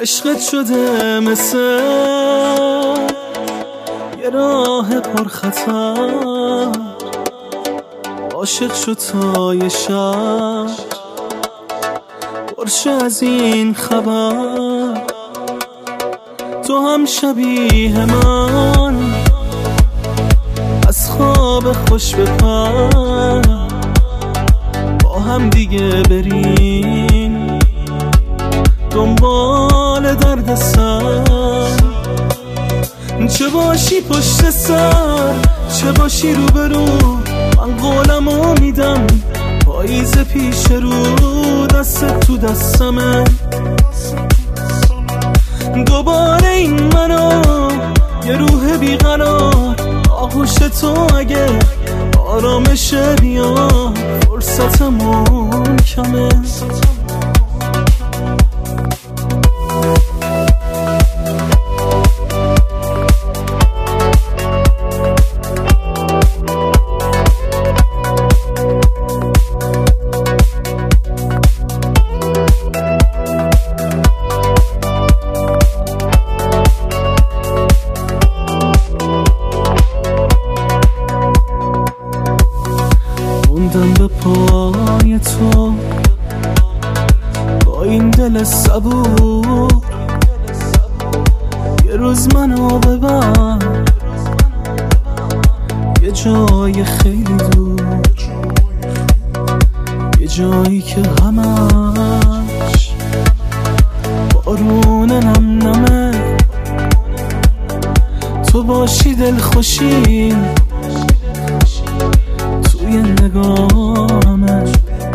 عشقت شده مثل یه راه پرخطر، عاشق شد تا یه شب پرشه از این خبر. تو هم شبیه من از خواب خوش بپر، با هم دیگه بریم دنبال درد سر. چه باشی پشت سر چه باشی روبرو، من قولمو میدم پاییز پیش رو، دست تو دستمه. دوباره این منو یه روح بیقرار، آغوش تو اگه آرامش بیا، فرصتمون کمه. موندم به پای تو با این دل صبور، یه روز منو ببر یه جای خیلی دور، یه جایی که همش بارون نم نمه. تو باشی دل خوشی توی نگاهمش،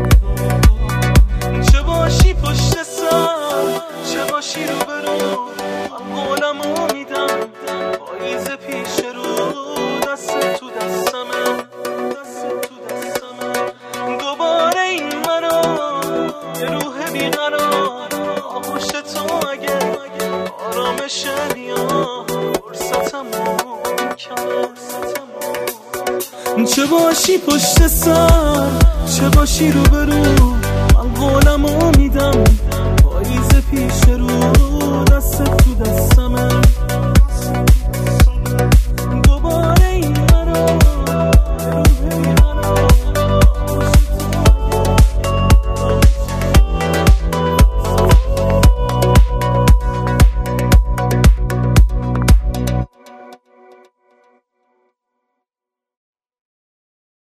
چه باشی پشت سر چه باشی روبرو، من قولمو میدم پاییز پیش رو، دست تو دستمه. دوباره این منو یه روح بیقرار، آغوش تو اگه آرامش بیا، فرصتمون کمه. چه باشی پشت سر چه باشی روبرو، من قولمو